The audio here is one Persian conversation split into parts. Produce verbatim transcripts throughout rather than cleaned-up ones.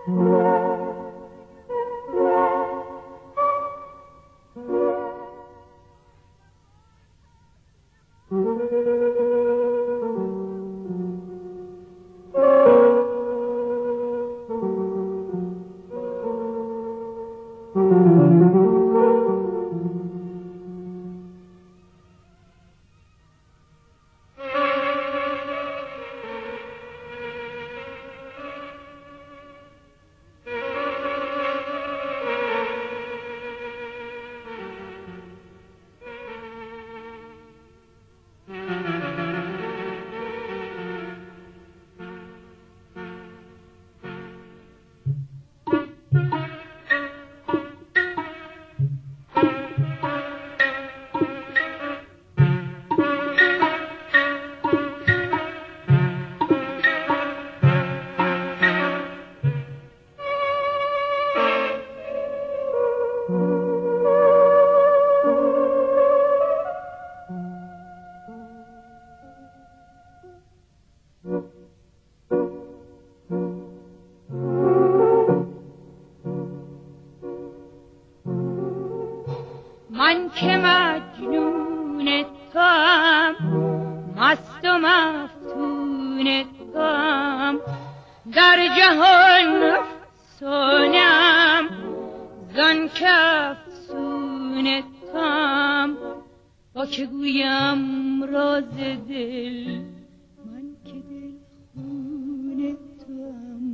من که مجنون توام، مست و مفتون توام، در جهان افسونم زان که افسون توام. با که گویم راز دل، من که دل خون توام.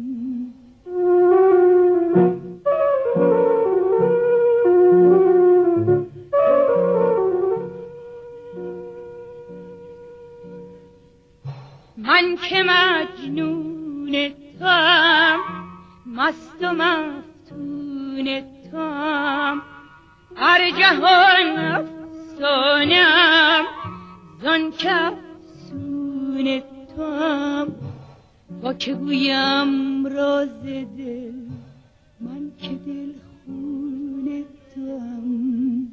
من که مجنون توام، مست و مفتون توام، هر جهان افسونم زان که افسون توام. با که گویم راز دل، من که دل خون توام.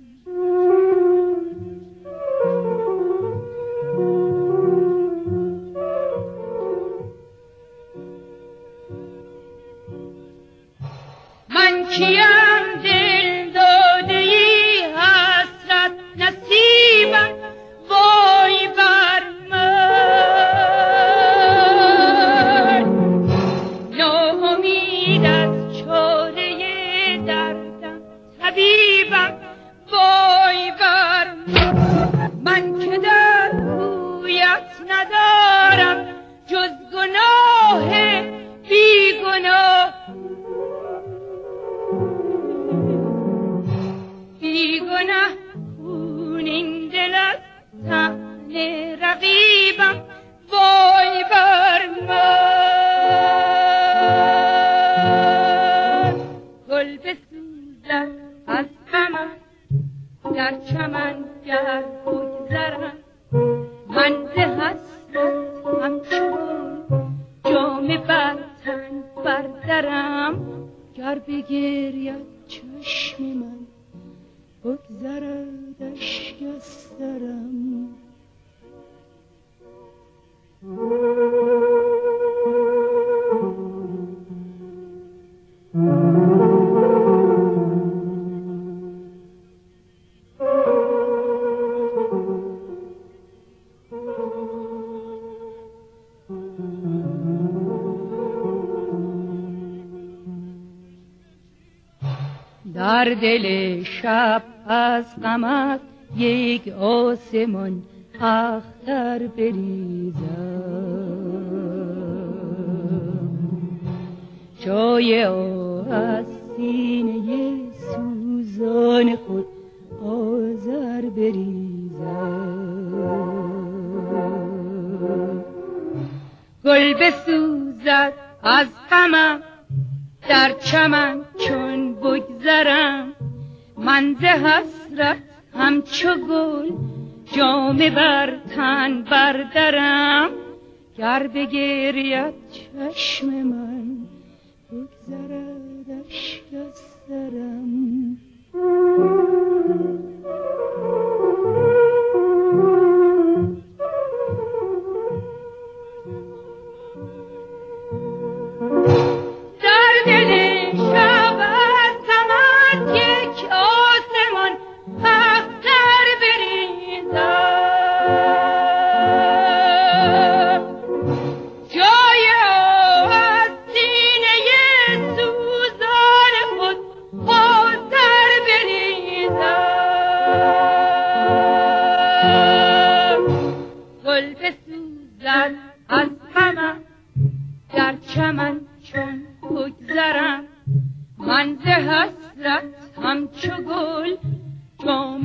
من کیم دل داده ای حسرت نصیبم، وای بر من. ناامید از چاره دردم طبیبم، وای بر من. من که در رویت ندارم جز گناه بی گناه، بیگناه خون این دل از طعن رقیبم، وای بر من. گل بسوزد از غمم در چمن گر بگذرم، من ز حسرت همچون جامه بر تن بردرم. گر بگرید چشم من بگذرد اشک از سرم. در دل شب از غمت یک آسمان اختر بریزم، جای آه از سینه سوزان خود آذر بریزم. گل بسوزد از غمم در چمن چون بگذرم، من ز حسرت همچو گل جامه بر تن بردرم. گر بگرید چشم من بگذرد اشک از سرم. در دل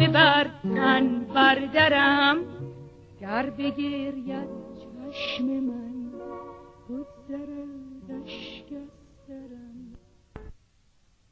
بر تن بردرم، گر بگرید چشم من بگذرم.